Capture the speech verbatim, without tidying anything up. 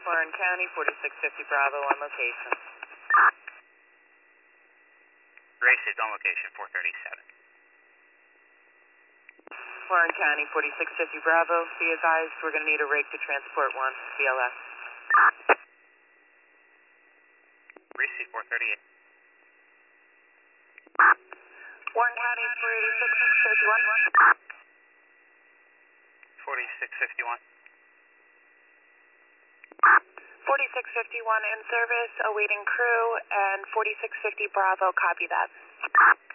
Warren County, forty-six fifty Bravo on location. Gracie, on location, four thirty-seven. Warren County, forty-six fifty Bravo. Be advised, we're going to need a rig to transport one, B L S. Gracie, four thirty-eight. Warren County, forty-six fifty-one. forty-six fifty-one. forty-six fifty-one in service, awaiting crew, and forty-six fifty Bravo, copy that.